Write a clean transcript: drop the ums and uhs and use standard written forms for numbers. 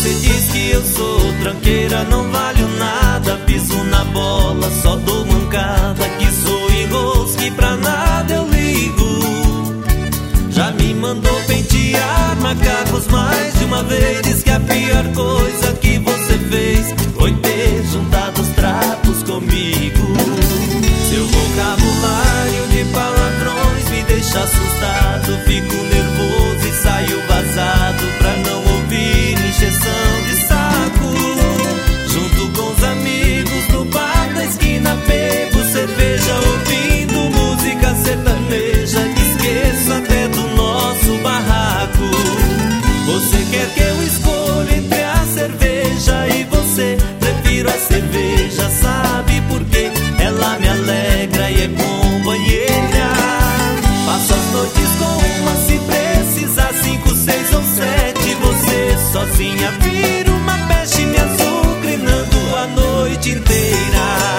Você diz que eu sou tranqueira, não valho nada, piso na bola, só dou mancada, que sou enrosco e pra nada eu ligo. Já me mandou pentear macacos mais de uma vez, diz que a pior coisa que você fez foi ter juntado os trapos comigo. Seu vocabulário de palavrões me deixa assustado, fico nervoso e saio vazado pra não ouvir encheção de saco. Junto com os amigos no bar da esquina, bebo cerveja ouvindo música sertaneja, esqueço até do nosso barraco. Você quer que eu escolha entre a cerveja e você? Prefiro a cerveja, sabe por quê? Ela me alegra e é companheira. Passo as noites com uma, se precisar 5, 6 ou 7. Você sozinha vira uma peste, me azucrinando a noite inteira.